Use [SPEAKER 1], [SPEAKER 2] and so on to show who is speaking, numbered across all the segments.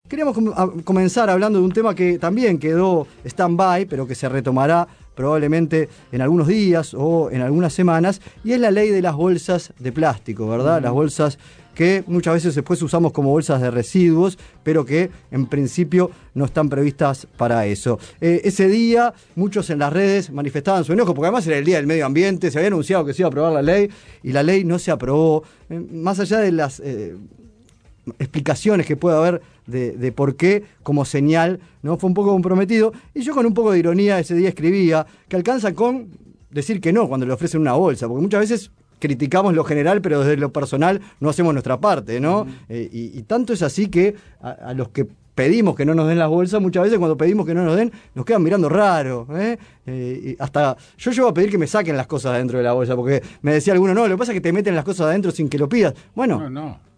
[SPEAKER 1] queríamos comenzar hablando de un tema que también quedó stand-by, pero que se retomará probablemente en algunos días o en algunas semanas, y es la ley de las bolsas de plástico, ¿verdad? Las bolsas que muchas veces después usamos como bolsas de residuos, pero que en principio no están previstas para eso. Ese día muchos en las redes manifestaban su enojo, porque además era el Día del Medio Ambiente, se había anunciado que se iba a aprobar la ley, y la ley no se aprobó. Más allá de las explicaciones que pueda haber de por qué, como señal, ¿no? Fue un poco comprometido, y yo con un poco de ironía ese día escribía que alcanza con decir que no cuando le ofrecen una bolsa, porque muchas veces criticamos lo general, pero desde lo personal no hacemos nuestra parte, ¿no? Y tanto es así que a los que pedimos que no nos den las bolsas, muchas veces cuando pedimos que no nos den, nos quedan mirando raro, hasta yo llego a pedir que me saquen las cosas adentro de la bolsa, porque me decía alguno, no, lo que pasa es que te meten las cosas adentro sin que lo pidas. Bueno,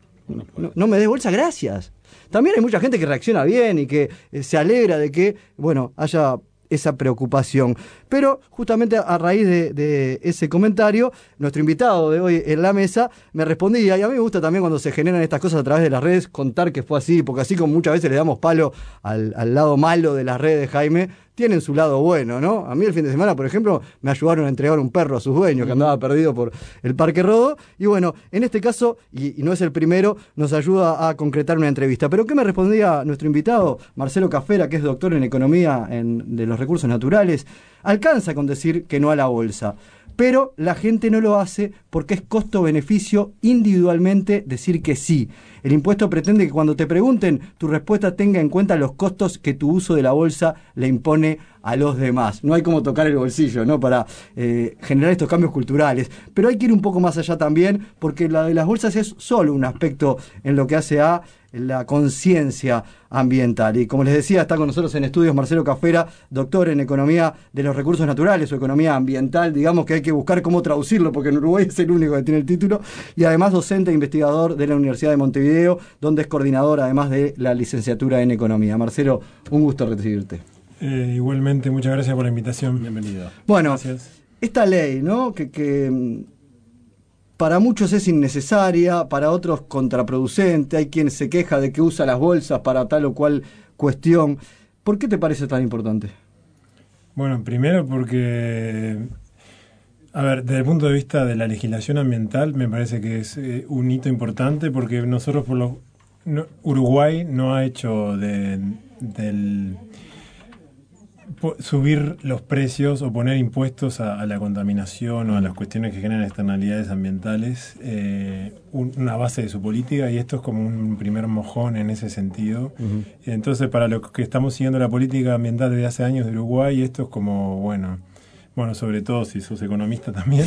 [SPEAKER 1] no me des bolsa, gracias. También hay mucha gente que reacciona bien y que se alegra de que, bueno, haya esa preocupación. Pero justamente a raíz de ese comentario, nuestro invitado de hoy en la mesa me respondía, y a mí me gusta también cuando se generan estas cosas a través de las redes, contar que fue así, porque así como muchas veces le damos palo al lado malo de las redes, Jaime, tienen su lado bueno, ¿no? A mí el fin de semana, por ejemplo, me ayudaron a entregar un perro a sus dueños que andaba perdido por el Parque Rodó, y bueno, en este caso, y no es el primero, nos ayuda a concretar una entrevista. ¿Pero qué me respondía nuestro invitado, Marcelo Cafera, que es doctor en Economía de los Recursos Naturales? Alcanza con decir que no a la bolsa, pero la gente no lo hace porque es costo-beneficio individualmente decir que sí. El impuesto pretende que cuando te pregunten, tu respuesta tenga en cuenta los costos que tu uso de la bolsa le impone a los demás. No hay como tocar el bolsillo, ¿no? Para generar estos cambios culturales. Pero hay que ir un poco más allá también, porque la de las bolsas es solo un aspecto en lo que hace a la conciencia ambiental. Y como les decía, está con nosotros en estudios Marcelo Cafera, doctor en Economía de los Recursos Naturales o Economía Ambiental, digamos que hay que buscar cómo traducirlo, porque en Uruguay es el único que tiene el título, y además docente e investigador de la Universidad de Montevideo, donde es coordinador además de la licenciatura en Economía. Marcelo, un gusto recibirte.
[SPEAKER 2] Igualmente, muchas gracias por la invitación. Bienvenido.
[SPEAKER 1] Bueno,
[SPEAKER 2] gracias.
[SPEAKER 1] Esta ley, ¿no? que para muchos es innecesaria, para otros contraproducente, hay quien se queja de que usa las bolsas para tal o cual cuestión. ¿Por qué te parece tan importante?
[SPEAKER 2] Bueno, primero porque, a ver, desde el punto de vista de la legislación ambiental, me parece que es un hito importante porque nosotros, Uruguay no ha hecho subir los precios o poner impuestos a la contaminación o a las cuestiones que generan externalidades ambientales una base de su política, y esto es como un primer mojón en ese sentido. Entonces, para los que estamos siguiendo la política ambiental desde hace años de Uruguay, esto es como, bueno, sobre todo si sos economista también,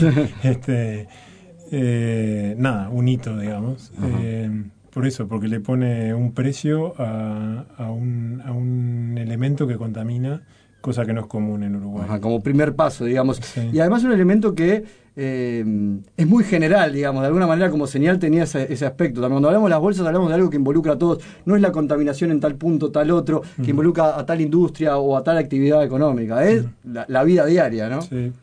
[SPEAKER 2] un hito, digamos. Por eso, porque le pone un precio a un elemento que contamina, cosa que no es común en Uruguay.
[SPEAKER 1] Ajá, como primer paso, digamos.
[SPEAKER 2] Sí.
[SPEAKER 1] Y además un elemento que es muy general, digamos, de alguna manera como señal tenía ese aspecto. También cuando hablamos de las bolsas hablamos de algo que involucra a todos. No es la contaminación en tal punto, tal otro, que involucra a tal industria o a tal actividad económica. Es la vida diaria, ¿no?
[SPEAKER 2] Sí.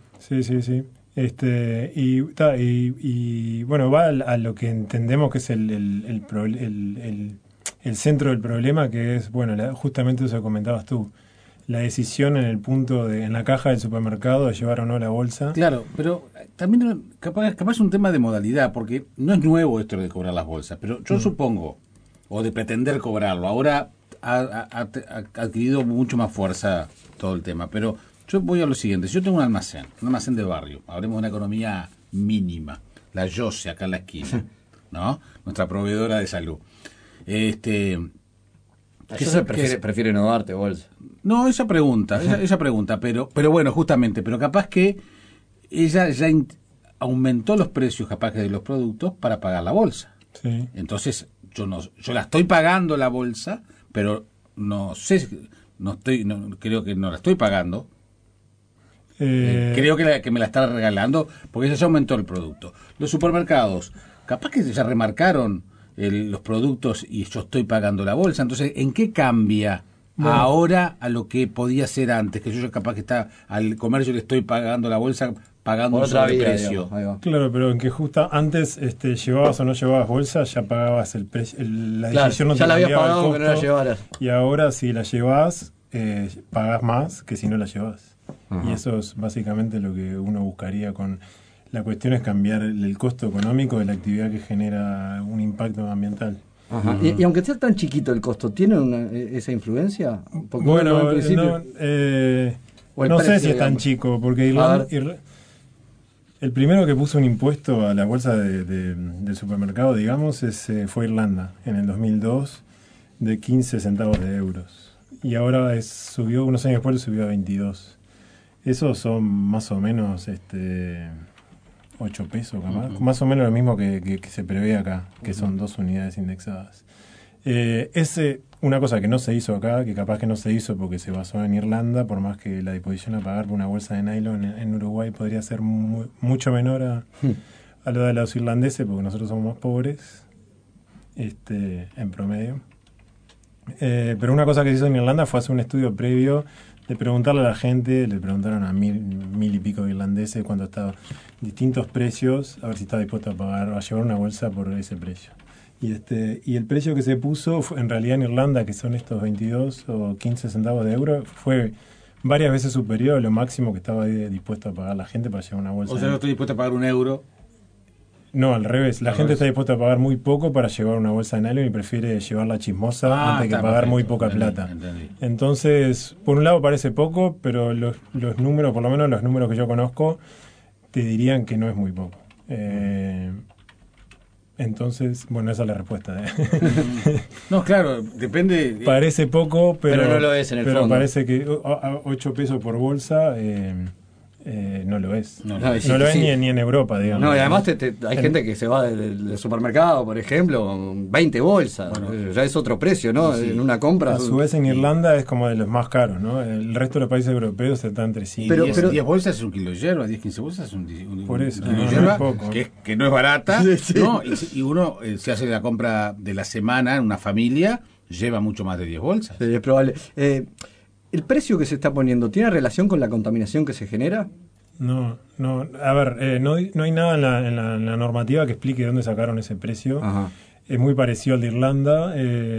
[SPEAKER 2] Y bueno, va a lo que entendemos que es el centro del problema, que es, bueno, justamente eso que comentabas tú, la decisión en la caja del supermercado de llevar o no la bolsa.
[SPEAKER 3] Claro, pero también capaz es un tema de modalidad, porque no es nuevo esto de cobrar las bolsas, pero yo supongo, o de pretender cobrarlo, ahora ha adquirido mucho más fuerza todo el tema, pero yo voy a lo siguiente. Yo tengo un almacén de barrio, hablemos de una economía mínima, la Yose acá en la esquina, ¿no? Nuestra proveedora de salud.
[SPEAKER 1] Prefiere no darte bolsa.
[SPEAKER 3] No, esa pregunta, pero bueno, justamente, pero capaz que ella ya aumentó los precios capaz que de los productos para pagar la bolsa.
[SPEAKER 2] Sí.
[SPEAKER 3] Entonces, yo la estoy pagando la bolsa, pero creo que no la estoy pagando. Creo que me la está regalando porque ella ya aumentó el producto. Los supermercados, capaz que ya remarcaron los productos y yo estoy pagando la bolsa. Entonces, ¿en qué cambia ahora a lo que podía ser antes? Que yo capaz que al comercio le estoy pagando la bolsa pagando
[SPEAKER 1] Por
[SPEAKER 3] un
[SPEAKER 1] otra vía,
[SPEAKER 3] sobreprecio.
[SPEAKER 1] digamos. Ahí va.
[SPEAKER 2] Claro, pero en que justo antes llevabas o no llevabas bolsa, ya pagabas el precio. La
[SPEAKER 1] Claro,
[SPEAKER 2] decisión no
[SPEAKER 1] ya
[SPEAKER 2] te
[SPEAKER 1] la habías
[SPEAKER 2] cambiaba el
[SPEAKER 1] pagado aunque no la
[SPEAKER 2] costo.
[SPEAKER 1] llevaras.
[SPEAKER 2] Y ahora, si la llevas, pagás más que si no la llevas.
[SPEAKER 1] Ajá.
[SPEAKER 2] Y eso es básicamente lo que uno buscaría con. La cuestión es cambiar el costo económico de la actividad que genera un impacto ambiental.
[SPEAKER 1] Ajá. Y aunque sea tan chiquito el costo, ¿tiene esa influencia? Porque
[SPEAKER 2] Bueno,
[SPEAKER 1] en principio- o el
[SPEAKER 2] no sé
[SPEAKER 1] precio,
[SPEAKER 2] si es tan
[SPEAKER 1] digamos.
[SPEAKER 2] chico, porque el primero que puso un impuesto a la bolsa del supermercado, digamos, fue Irlanda en el 2002 de 15 centavos de euros. Y ahora subió, unos años después subió a 22. Esos son más o menos 8 pesos, más o menos lo mismo que se prevé acá, que son 2 unidades indexadas. Una cosa que no se hizo acá, que capaz que no se hizo porque se basó en Irlanda, por más que la disposición a pagar por una bolsa de nylon en Uruguay podría ser mucho menor a lo de los irlandeses, porque nosotros somos más pobres en promedio. Pero una cosa que se hizo en Irlanda fue hacer un estudio previo de preguntarle a la gente, le preguntaron a mil y pico de irlandeses cuánto estaban distintos precios, a ver si estaba dispuesto a pagar, a llevar una bolsa por ese precio. Y el precio que se puso, en realidad en Irlanda, que son estos 22 o 15 centavos de euro, fue varias veces superior a lo máximo que estaba dispuesto a pagar la gente para llevar una bolsa.
[SPEAKER 3] O sea, no estoy dispuesto a pagar €1.
[SPEAKER 2] No, al revés. La gente está dispuesta a pagar muy poco para llevar una bolsa de nylon y prefiere llevarla chismosa antes que pagar muy poca plata.
[SPEAKER 3] Entendí.
[SPEAKER 2] Entonces, por un lado parece poco, pero los números, por lo menos los números que yo conozco, te dirían que no es muy poco. Entonces, bueno, esa es la respuesta.
[SPEAKER 3] No, claro, depende.
[SPEAKER 2] Parece poco, pero
[SPEAKER 1] no lo es en el
[SPEAKER 2] pero
[SPEAKER 1] fondo.
[SPEAKER 2] parece que 8 pesos por bolsa no lo es.
[SPEAKER 3] No,
[SPEAKER 1] No,
[SPEAKER 2] No
[SPEAKER 1] sí,
[SPEAKER 2] lo es
[SPEAKER 1] sí.
[SPEAKER 2] ni en Europa, digamos.
[SPEAKER 1] No, y además hay gente que se va del supermercado, por ejemplo, con 20 bolsas.
[SPEAKER 3] Bueno.
[SPEAKER 1] Ya es otro precio, ¿no?
[SPEAKER 3] Sí.
[SPEAKER 1] En una compra.
[SPEAKER 2] A su vez en Irlanda es como de los más caros, ¿no? El resto de los países europeos está entre sí.
[SPEAKER 1] Pero-
[SPEAKER 3] 10 bolsas es un kilo de hierba, 10-15 bolsas es un
[SPEAKER 2] Por eso,
[SPEAKER 3] kilo
[SPEAKER 2] no,
[SPEAKER 3] de
[SPEAKER 2] no
[SPEAKER 3] hierba,
[SPEAKER 2] es poco.
[SPEAKER 3] que no es barata,
[SPEAKER 1] Sí, sí.
[SPEAKER 3] ¿no? Y uno se hace la compra de la semana en una familia, lleva mucho más de 10 bolsas.
[SPEAKER 1] Sí, es probable. ¿El precio que se está poniendo tiene relación con la contaminación que se genera?
[SPEAKER 2] No. A ver, no hay nada en la normativa que explique dónde sacaron ese precio.
[SPEAKER 1] Ajá.
[SPEAKER 2] Es muy parecido al de Irlanda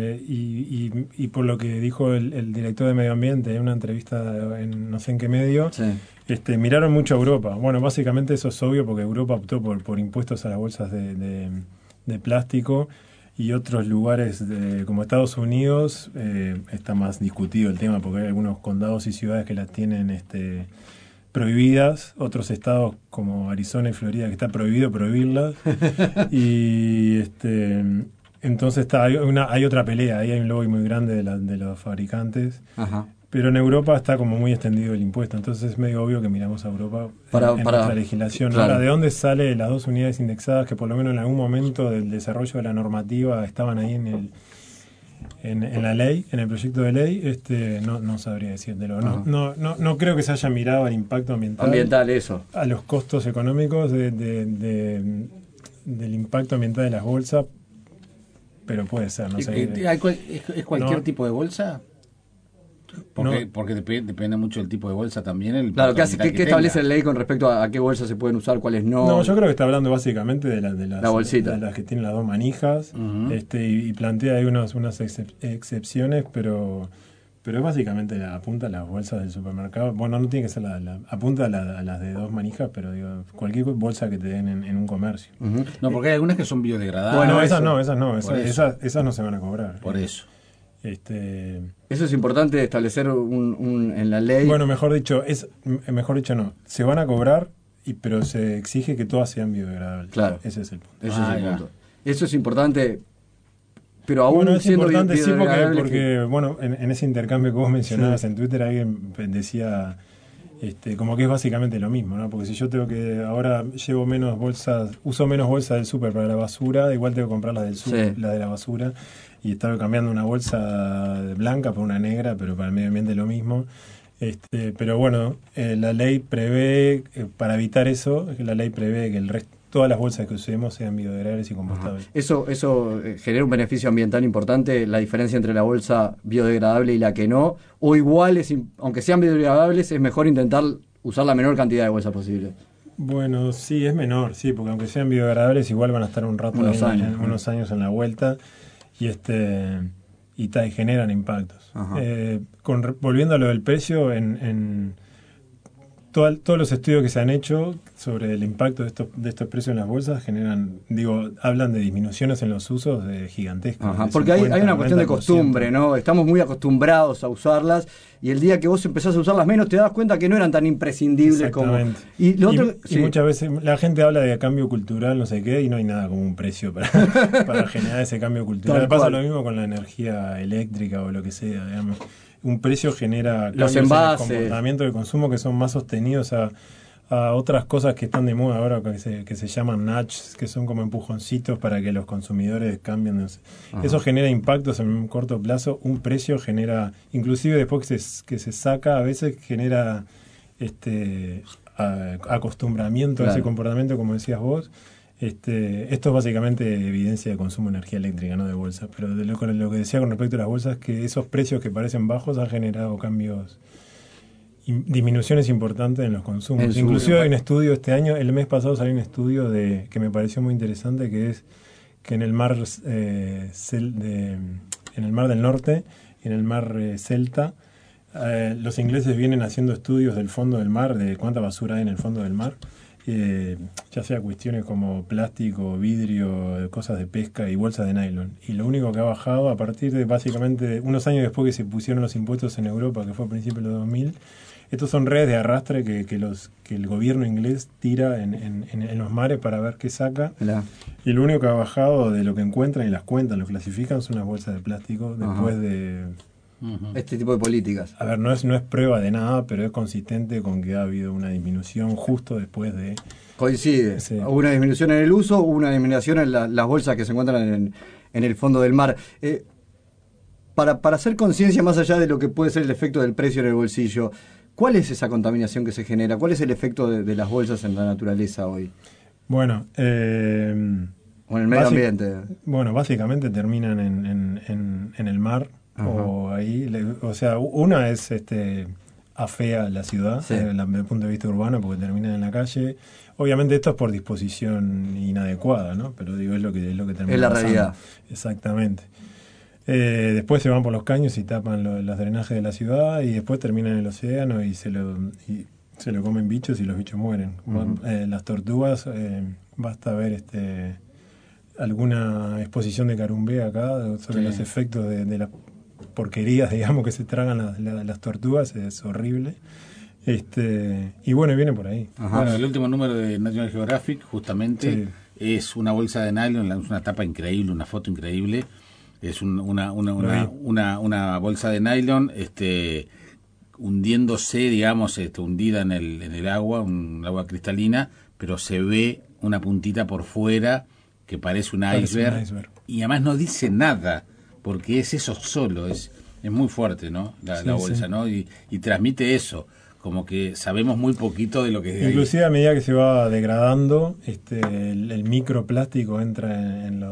[SPEAKER 2] y por lo que dijo el director de Medio Ambiente en una entrevista en no sé en qué medio,
[SPEAKER 1] Sí.
[SPEAKER 2] miraron mucho a Europa. Bueno, básicamente eso es obvio porque Europa optó por impuestos a las bolsas de plástico y otros lugares como Estados Unidos está más discutido el tema porque hay algunos condados y ciudades que las tienen prohibidas, otros estados como Arizona y Florida que está prohibido prohibirlas y entonces hay otra pelea, ahí hay un lobby muy grande de los fabricantes,
[SPEAKER 1] Ajá.
[SPEAKER 2] pero en Europa está como muy extendido el impuesto, entonces es medio obvio que miramos a Europa en nuestra legislación.
[SPEAKER 1] Claro.
[SPEAKER 2] Ahora, ¿de dónde sale las 2 unidades indexadas que por lo menos en algún momento del desarrollo de la normativa estaban ahí en la ley, en el proyecto de ley? No sabría decírtelo. No creo que se haya mirado el impacto ambiental
[SPEAKER 1] Eso.
[SPEAKER 2] a los costos económicos del impacto ambiental de las bolsas, pero puede ser, no sé.
[SPEAKER 3] ¿Es cualquier
[SPEAKER 2] No.
[SPEAKER 3] tipo de bolsa? Porque depende mucho del tipo de bolsa también.
[SPEAKER 1] Claro, ¿qué
[SPEAKER 3] que
[SPEAKER 1] establece
[SPEAKER 3] tenga.
[SPEAKER 1] la ley con respecto a qué bolsas se pueden usar, cuáles no?
[SPEAKER 2] No, yo creo que está hablando básicamente de las
[SPEAKER 1] La bolsita.
[SPEAKER 2] de las que tienen las 2 manijas,
[SPEAKER 3] Ujú.
[SPEAKER 2] y plantea ahí unas excepciones, pero es básicamente apunta a las bolsas del supermercado. Bueno, no tiene que ser apunta a las de 2 manijas, pero digo, cualquier bolsa que te den en un comercio.
[SPEAKER 1] Ujú.
[SPEAKER 3] No, porque hay algunas que son biodegradables.
[SPEAKER 1] Bueno,
[SPEAKER 2] esas
[SPEAKER 1] eso.
[SPEAKER 2] no,
[SPEAKER 3] Por
[SPEAKER 2] esas no se van a cobrar.
[SPEAKER 3] Por eso.
[SPEAKER 1] Eso es importante establecer en la ley.
[SPEAKER 2] Bueno, mejor dicho no, se van a cobrar, pero se exige que todas sean biodegradables.
[SPEAKER 1] Claro.
[SPEAKER 2] Ese es el punto.
[SPEAKER 1] Eso es el
[SPEAKER 3] ya.
[SPEAKER 1] punto. Eso es importante, pero aún
[SPEAKER 2] Bueno, es
[SPEAKER 1] siendo
[SPEAKER 2] importante, sí,
[SPEAKER 1] biodegradable
[SPEAKER 2] porque bueno, en ese intercambio que vos mencionabas en Twitter, alguien decía como que es básicamente lo mismo, ¿no? Porque si yo tengo que ahora uso menos bolsas del súper para la basura, igual tengo que comprar las del súper,
[SPEAKER 1] Sí.
[SPEAKER 2] la de la basura, y estaba cambiando una bolsa blanca por una negra, pero para el medio ambiente lo mismo. Pero bueno, la ley prevé, para evitar eso, la ley prevé que todas las bolsas que usemos sean biodegradables y compostables.
[SPEAKER 1] Eso genera un beneficio ambiental importante, la diferencia entre la bolsa biodegradable y la que no, o igual, aunque sean biodegradables, es mejor intentar usar la menor cantidad de bolsas posible.
[SPEAKER 2] Bueno, sí, es menor, sí, porque aunque sean biodegradables, igual van a estar un rato, unos años en la vuelta y y generan impactos. Volviendo a lo del precio, en todos los estudios que se han hecho sobre el impacto de estos precios en las bolsas hablan de disminuciones en los usos gigantescas.
[SPEAKER 1] Porque hay una cuestión de costumbre, ¿no? Estamos muy acostumbrados a usarlas y el día que vos empezás a usarlas menos te das cuenta que no eran tan imprescindibles como...
[SPEAKER 2] Y muchas veces la gente habla de cambio cultural, no sé qué, y no hay nada como un precio para generar ese cambio cultural. Pasa lo mismo con la energía eléctrica o lo que sea, digamos. Un precio genera cambios en el comportamiento del consumo que son más sostenidos a otras cosas que están de moda ahora, que se llaman nudges, que son como empujoncitos para que los consumidores cambien. Eso genera impactos en un corto plazo. Un precio genera, inclusive después que se saca, a veces genera acostumbramiento a ese comportamiento, como decías vos. Esto es básicamente evidencia de consumo de energía eléctrica, no de bolsas, pero lo que decía con respecto a las bolsas, que esos precios que parecen bajos han generado cambios, disminuciones importantes en los consumos. Inclusive hay un estudio este año, el mes pasado salió un estudio que me pareció muy interesante, que es que en el mar en el mar del norte y en el mar Celta, los ingleses vienen haciendo estudios del fondo del mar, de cuánta basura hay en el fondo del mar. Ya sea cuestiones como plástico, vidrio, cosas de pesca y bolsas de nylon. Y lo único que ha bajado a partir de básicamente unos años después que se pusieron los impuestos en Europa, que fue a principios de los 2000, estos son redes de arrastre que el gobierno inglés tira en los mares para ver qué saca. Y lo único que ha bajado de lo que encuentran y las cuentan, lo clasifican, son unas bolsas de plástico después de...
[SPEAKER 1] Este tipo de políticas.
[SPEAKER 2] A ver, no es prueba de nada, pero es consistente con que ha habido una disminución justo después de...
[SPEAKER 1] Coincide. Sí. Hubo una disminución en el uso, hubo una disminución en las bolsas que se encuentran en el fondo del mar. Para hacer conciencia más allá de lo que puede ser el efecto del precio en el bolsillo, ¿cuál es esa contaminación que se genera? ¿Cuál es el efecto de las bolsas en la naturaleza hoy?
[SPEAKER 2] Bueno,
[SPEAKER 1] o en el medio ambiente.
[SPEAKER 2] Bueno, básicamente terminan en el mar. O una es afea la ciudad, desde el punto de vista urbano, porque terminan en la calle. Obviamente esto es por disposición inadecuada, ¿no? Pero digo, es lo que termina.
[SPEAKER 1] Es la
[SPEAKER 2] pasando.
[SPEAKER 1] realidad.
[SPEAKER 2] Exactamente. Después se van por los caños y tapan los drenajes de la ciudad, y después terminan en el océano y se lo comen bichos y los bichos mueren. Las tortugas, basta ver alguna exposición de Carumbé acá sobre los efectos de las porquerías, digamos, que se tragan las tortugas. Es horrible. Y bueno, viene por ahí.
[SPEAKER 3] Bueno, el último número de National Geographic justamente es una bolsa de nylon, es una tapa increíble, una foto increíble. Es una bolsa de nylon hundiéndose, digamos, hundida en el agua, un agua cristalina, pero se ve una puntita por fuera que parece un iceberg. Y además no dice nada, porque es eso solo, es muy fuerte, ¿no? La bolsa, ¿no? Y transmite eso, como que sabemos muy poquito de lo que es de
[SPEAKER 2] inclusive ahí. A medida que se va degradando, el microplástico entra en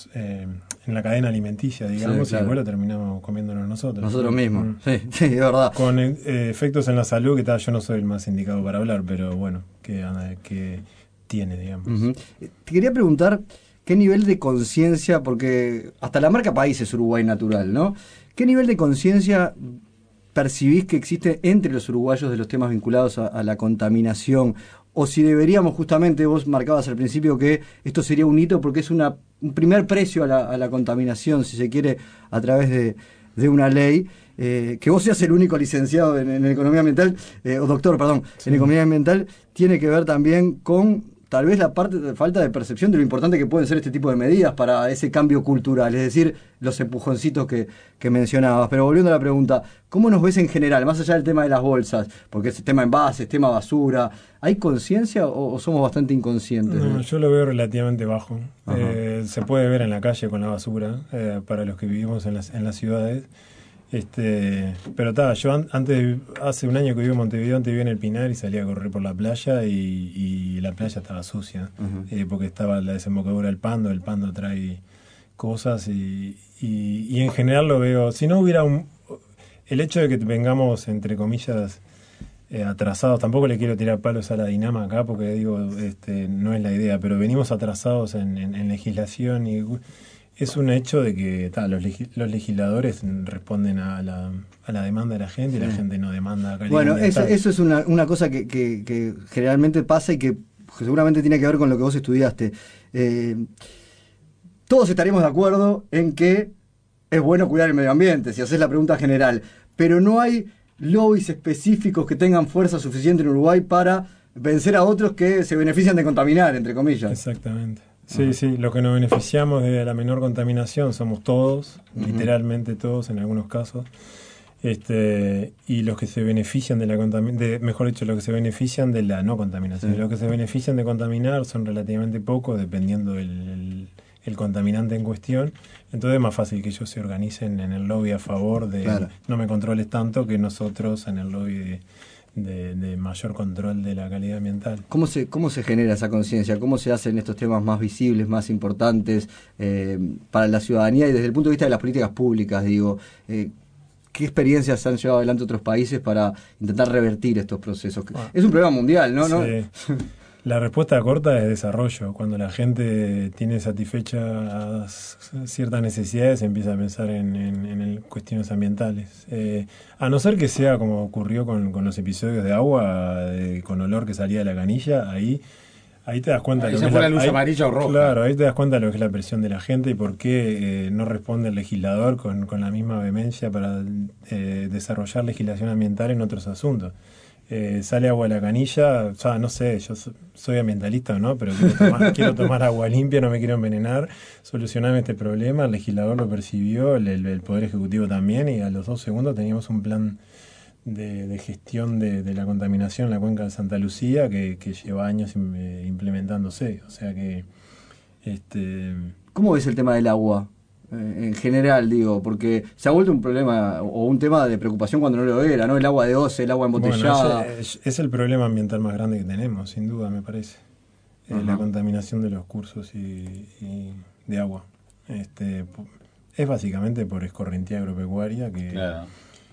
[SPEAKER 2] la cadena alimenticia, digamos, y después lo terminamos comiéndonos nosotros
[SPEAKER 1] mismos. Sí, es verdad.
[SPEAKER 2] Con efectos en la salud, que yo no soy el más indicado para hablar, pero bueno, que tiene, digamos.
[SPEAKER 1] Te quería preguntar qué nivel de conciencia, porque hasta la marca país es Uruguay Natural, ¿no? ¿Qué nivel de conciencia percibís que existe entre los uruguayos de los temas vinculados a la contaminación? O si deberíamos, justamente, vos marcabas al principio que esto sería un hito porque es un primer precio a la contaminación, si se quiere, a través de una ley. Que vos seas el único licenciado en economía ambiental, en economía ambiental, tiene que ver también con tal vez la parte de falta de percepción de lo importante que pueden ser este tipo de medidas para ese cambio cultural, es decir, los empujoncitos que mencionabas. Pero volviendo a la pregunta, ¿cómo nos ves en general, más allá del tema de las bolsas? Porque es tema envases, tema basura, ¿hay conciencia o somos bastante inconscientes?
[SPEAKER 2] No, yo lo veo relativamente bajo. Se puede ver en la calle con la basura, para los que vivimos en las ciudades. Pero yo hace un año que vivo en Montevideo, antes vivía en el Pinar y salía a correr por la playa y la playa estaba sucia, porque estaba la desembocadura del Pando. El Pando trae cosas y en general lo veo. Si no hubiera el hecho de que tengamos, entre comillas, atrasados. Tampoco le quiero tirar palos a la Dinama acá porque digo, no es la idea, pero venimos atrasados en legislación y es un hecho de que los legisladores responden a la demanda de la gente y la gente no demanda calidad
[SPEAKER 1] Bueno,
[SPEAKER 2] ambiental.
[SPEAKER 1] eso es una cosa que generalmente pasa y que seguramente tiene que ver con lo que vos estudiaste. Todos estaremos de acuerdo en que es bueno cuidar el medio ambiente, si haces la pregunta general, pero no hay lobbies específicos que tengan fuerza suficiente en Uruguay para vencer a otros que se benefician de contaminar, entre comillas.
[SPEAKER 2] Exactamente. Sí, sí, lo que nos beneficiamos de la menor contaminación somos todos, literalmente todos en algunos casos, y los que se benefician de la mejor dicho, los que se benefician de la no contaminación. Los que se benefician de contaminar son relativamente pocos, dependiendo el contaminante en cuestión. Entonces es más fácil que ellos se organicen en el lobby a favor de no me controles tanto que nosotros en el lobby de mayor control de la calidad ambiental. ¿Cómo
[SPEAKER 1] se genera esa conciencia? ¿Cómo se hacen estos temas más visibles, más importantes para la ciudadanía y desde el punto de vista de las políticas públicas? Digo, ¿qué experiencias han llevado adelante otros países para intentar revertir estos procesos? Es un problema mundial, ¿no?
[SPEAKER 2] Sí. La respuesta corta es desarrollo. Cuando la gente tiene satisfechas ciertas necesidades, empieza a pensar en cuestiones ambientales. A no ser que sea como ocurrió con los episodios de agua, con olor que salía de la canilla, ahí te das cuenta.
[SPEAKER 3] Ahí se fue la luz amarilla o roja.
[SPEAKER 2] Claro, ahí te das cuenta de lo que es la presión de la gente y por qué no responde el legislador con la misma vehemencia para desarrollar legislación ambiental en otros asuntos. Sale agua de la canilla, o sea, no sé, yo soy ambientalista o no, pero quiero tomar agua limpia, no me quiero envenenar, solucionarme este problema. El legislador lo percibió, el Poder Ejecutivo también, y a los 2 segundos teníamos un plan de gestión de la contaminación en la cuenca de Santa Lucía que lleva años implementándose. O sea que...
[SPEAKER 1] ¿Cómo ves el tema del agua? En general, digo, porque se ha vuelto un problema o un tema de preocupación cuando no lo era, ¿no? El agua de OCE, el agua embotellada.
[SPEAKER 2] Bueno, es el problema ambiental más grande que tenemos, sin duda, me parece. La contaminación de los cursos y de agua. Es básicamente por escorrentía agropecuaria que...
[SPEAKER 3] Claro.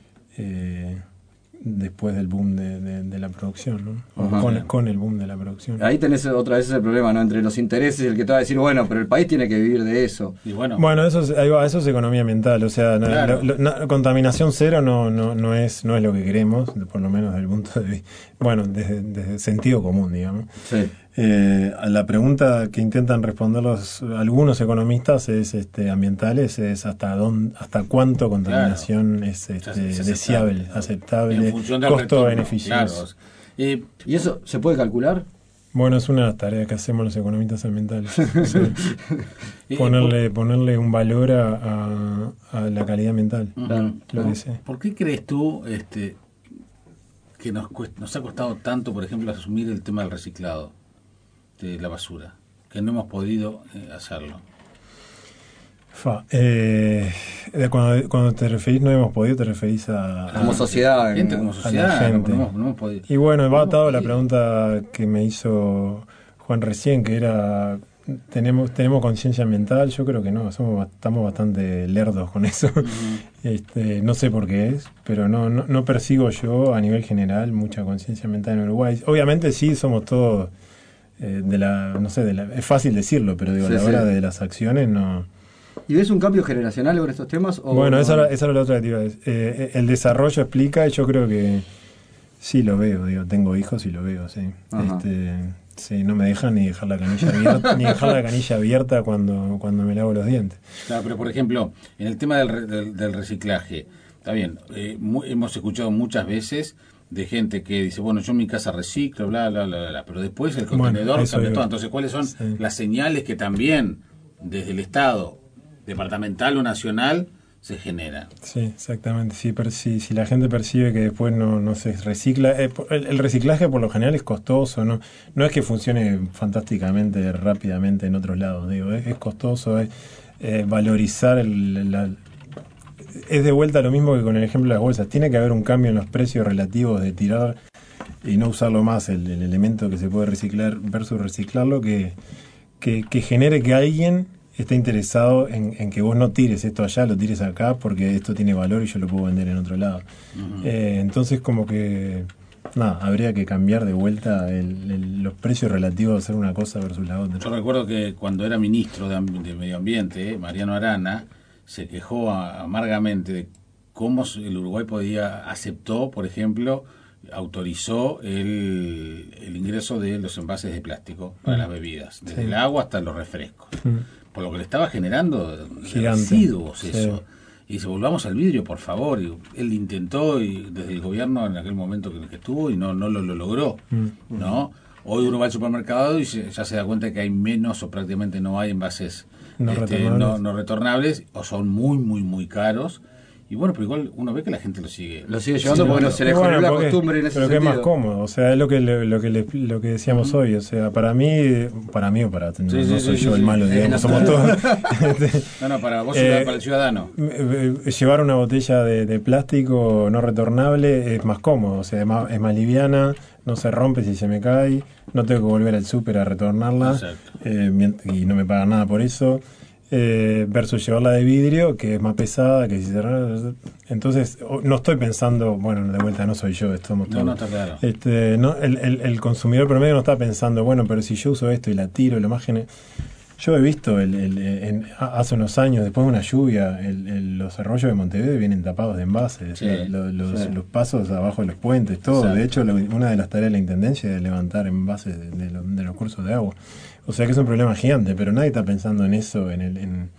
[SPEAKER 2] Después del boom de la producción, ¿no? O con el boom de la producción.
[SPEAKER 1] Ahí tenés otra vez el problema, ¿no? Entre los intereses y el que te va a decir, bueno, pero el país tiene que vivir de eso.
[SPEAKER 3] Y bueno,
[SPEAKER 2] eso es economía ambiental, o sea,
[SPEAKER 3] claro.
[SPEAKER 2] Contaminación cero no es lo que queremos, por lo menos desde el punto de vista, desde sentido común, digamos.
[SPEAKER 1] Sí.
[SPEAKER 2] A la pregunta que intentan responder algunos economistas ambientales es hasta cuánto contaminación es deseable, aceptable, costo-beneficioso.
[SPEAKER 3] Claro.
[SPEAKER 1] ¿Y eso se puede calcular?
[SPEAKER 2] Bueno, es una de las tareas que hacemos los economistas ambientales. Ponerle un valor a la calidad ambiental.
[SPEAKER 1] Claro.
[SPEAKER 3] ¿Por qué crees tú que nos ha costado tanto, por ejemplo, asumir el tema del reciclado de la basura? Que no hemos podido hacerlo.
[SPEAKER 2] Cuando te referís no hemos podido, te referís a
[SPEAKER 1] como sociedad,
[SPEAKER 3] como sociedad,
[SPEAKER 2] a la gente.
[SPEAKER 3] No hemos podido.
[SPEAKER 2] Y bueno, va atado a la pregunta que me hizo Juan recién, que era ¿tenemos conciencia ambiental? Yo creo que no, estamos bastante lerdos con eso. No sé por qué es, pero no percibo yo a nivel general mucha conciencia ambiental en Uruguay. Obviamente sí somos todos es fácil decirlo, pero digo, a la hora de las acciones no.
[SPEAKER 1] ¿Y ves un cambio generacional sobre estos temas?
[SPEAKER 2] Bueno, esa era la otra que te iba a decir. El desarrollo explica, y yo creo que sí lo veo, tengo hijos y lo veo, sí. Sí, no me dejan ni dejar la canilla abierta, cuando me lavo los dientes.
[SPEAKER 3] Claro, pero por ejemplo, en el tema del reciclaje, está bien, hemos escuchado muchas veces de gente que dice, bueno, yo en mi casa reciclo, bla, bla, bla, bla, pero después el contenedor cambia todo. Entonces, ¿cuáles son las señales que también desde el Estado, departamental o nacional, se genera?
[SPEAKER 2] Sí, exactamente. Si la gente percibe que después no se recicla, el reciclaje por lo general es costoso, no es que funcione fantásticamente rápidamente en otros lados, es costoso, es valorizar es de vuelta lo mismo que con el ejemplo de las bolsas. Tiene que haber un cambio en los precios relativos de tirar y no usarlo más, el elemento que se puede reciclar versus reciclarlo, que genere que alguien esté interesado en que vos no tires esto allá, lo tires acá, porque esto tiene valor y yo lo puedo vender en otro lado. Entonces como que nada, habría que cambiar de vuelta los precios relativos a hacer una cosa versus la otra.
[SPEAKER 3] Yo recuerdo que cuando era ministro de Medio Ambiente, Mariano Arana se quejó amargamente de cómo el Uruguay aceptó, por ejemplo, autorizó el ingreso de los envases de plástico para las bebidas, desde el agua hasta los refrescos, por lo que le estaba generando residuos eso. Y dice, volvamos al vidrio, por favor. Y él intentó, y desde el gobierno en aquel momento que estuvo, y no lo logró, ¿no? Hoy uno va al supermercado y ya se da cuenta que hay menos o prácticamente no hay envases no retornables, o son muy, muy, muy caros. Y bueno, pero igual uno ve que la gente lo sigue
[SPEAKER 1] llevando porque no se le jodió la costumbre en ese sentido.
[SPEAKER 2] Pero que es más cómodo, o sea, es lo que decíamos hoy, o sea, para mí o para no soy yo el malo, digamos, somos todos.
[SPEAKER 3] No, para vos, para el ciudadano.
[SPEAKER 2] Llevar una botella de plástico no retornable es más cómodo, o sea, es más liviana, no se rompe si se me cae, no tengo que volver al súper a retornarla, y no me pagan nada por eso. Versus llevarla de vidrio, que es más pesada, que si se... Entonces, no estoy pensando, bueno, de vuelta no soy yo, estamos todos.
[SPEAKER 3] No, está claro.
[SPEAKER 2] El consumidor promedio no está pensando, bueno, pero si yo uso esto y la tiro, la imagen... Yo he visto hace unos años, después de una lluvia, los arroyos de Montevideo vienen tapados de envases, los pasos abajo de los puentes, todo. Exacto. De hecho, una de las tareas de la Intendencia es levantar envases de los cursos de agua. O sea que es un problema gigante, pero nadie está pensando en eso, en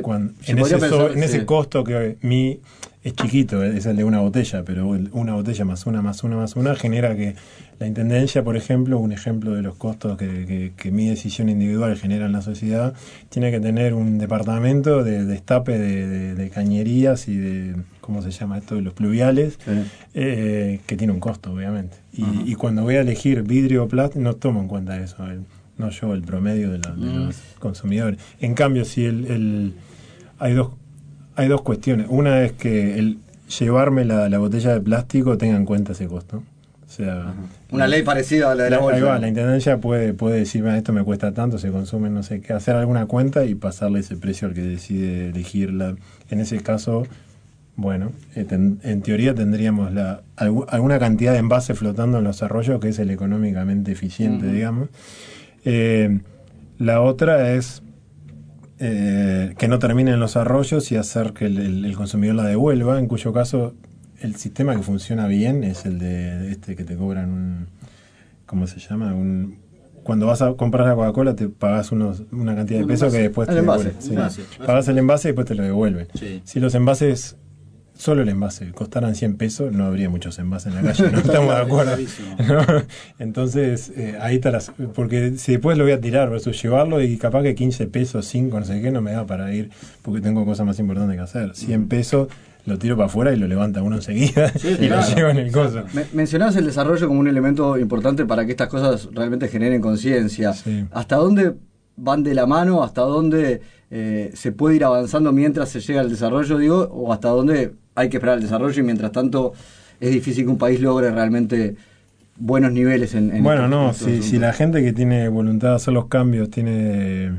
[SPEAKER 2] ese costo que es chiquito, es el de una botella, pero una botella más una genera que la Intendencia, por ejemplo, un ejemplo de los costos que mi decisión individual genera en la sociedad, tiene que tener un departamento de destape de cañerías y de, ¿cómo se llama esto?, de los pluviales, que tiene un costo, obviamente. Y cuando voy a elegir vidrio o plástico, no tomo en cuenta eso, no yo, el promedio de los consumidores. En cambio, si hay dos cuestiones. Una es que llevarme la botella de plástico tenga en cuenta ese costo. O sea,
[SPEAKER 1] una ley parecida a la de la bolsa.
[SPEAKER 2] La Intendencia puede decirme, esto me cuesta tanto, se consume no sé qué, hacer alguna cuenta y pasarle ese precio al que decide elegirla. En ese caso, bueno, en teoría tendríamos alguna cantidad de envase flotando en los arroyos, que es el económicamente eficiente, digamos. La otra es que no termine en los arroyos y hacer que el consumidor la devuelva, en cuyo caso el sistema que funciona bien es el de que te cobran ¿cómo se llama? Cuando vas a comprar la Coca-Cola te pagas una cantidad de pesos que después te devuelven. Pagas el envase y después te lo devuelven. Si los envases, solo el envase, costaran 100 pesos, no habría muchos envases en la calle, no estamos de acuerdo. ¿No? Entonces, ahí está porque si después lo voy a tirar versus llevarlo y capaz que 15 pesos, 5, no sé qué, no me da para ir porque tengo cosas más importantes que hacer. 100 pesos lo tiro para afuera y lo levanta uno enseguida y lo lleva en el coso.
[SPEAKER 1] Mencionabas el desarrollo como un elemento importante para que estas cosas realmente generen conciencia. ¿Hasta dónde van de la mano? ¿Hasta dónde se puede ir avanzando mientras se llega al desarrollo, digo? ¿O hasta dónde hay que esperar el desarrollo y mientras tanto es difícil que un país logre realmente buenos niveles en
[SPEAKER 2] si la gente que tiene voluntad de hacer los cambios tiene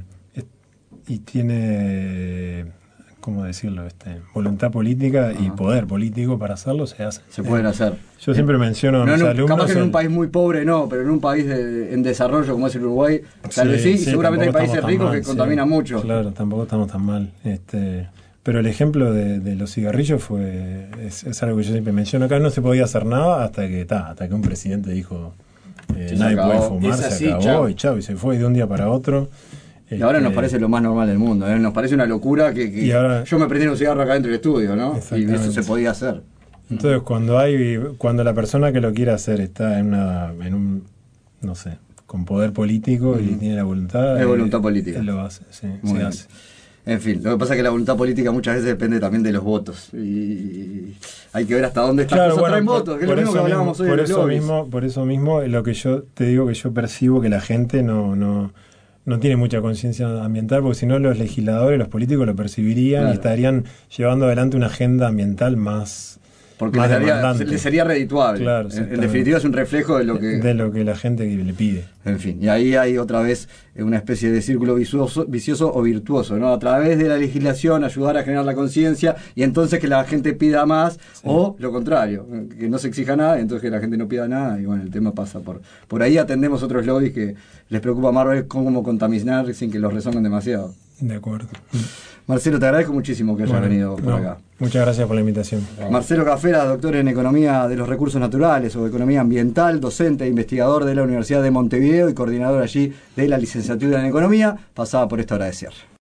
[SPEAKER 2] ¿cómo decirlo? Voluntad política y poder político para hacerlo, se hace.
[SPEAKER 1] Se pueden hacer.
[SPEAKER 2] Yo siempre menciono a mis alumnos...
[SPEAKER 1] Capaz que en un país muy pobre no, pero en un país en desarrollo como es el Uruguay, tal vez sí, y seguramente hay países ricos que contaminan mucho.
[SPEAKER 2] Claro, tampoco estamos tan mal. Pero el ejemplo de los cigarrillos es algo que yo siempre menciono. Acá no se podía hacer nada hasta que un presidente dijo nadie puede fumar, se acabó y chao, y se fue de un día para otro.
[SPEAKER 1] Y ahora nos parece lo más normal del mundo, nos parece una locura que
[SPEAKER 2] ahora,
[SPEAKER 1] yo me prendí un cigarro acá dentro del estudio, ¿no? Y eso se podía hacer.
[SPEAKER 2] Entonces cuando la persona que lo quiere hacer está en un no sé, con poder político y tiene la voluntad,
[SPEAKER 1] es voluntad política.
[SPEAKER 2] Él lo hace, se hace.
[SPEAKER 1] En fin, lo que pasa es que la voluntad política muchas veces depende también de los votos y hay que ver hasta dónde estas cosas traen votos, que es lo mismo que hablábamos hoy.
[SPEAKER 2] Por eso mismo lo que yo te digo, que yo percibo que la gente no tiene mucha conciencia ambiental, porque si no los legisladores, los políticos lo percibirían, claro, y estarían llevando adelante una agenda ambiental más
[SPEAKER 1] porque
[SPEAKER 2] más
[SPEAKER 1] le sería redituable.
[SPEAKER 2] Claro,
[SPEAKER 1] en definitiva es un reflejo de lo que
[SPEAKER 2] la gente le pide.
[SPEAKER 1] En fin, y ahí hay otra vez una especie de círculo vicioso o virtuoso, ¿no? A través de la legislación ayudar a generar la conciencia y entonces que la gente pida más, o lo contrario, que no se exija nada, entonces que la gente no pida nada, y bueno, el tema pasa por ahí. Atendemos otros lobbies que les preocupa más ver cómo contaminar sin que los rezonguen demasiado.
[SPEAKER 2] De acuerdo.
[SPEAKER 1] Marcelo, te agradezco muchísimo que hayas venido por acá.
[SPEAKER 2] Muchas gracias por la invitación.
[SPEAKER 1] Marcelo Cafera, doctor en Economía de los Recursos Naturales o Economía Ambiental, docente e investigador de la Universidad de Montevideo y coordinador allí de la licenciatura en Economía, pasaba por esta hora de cierre.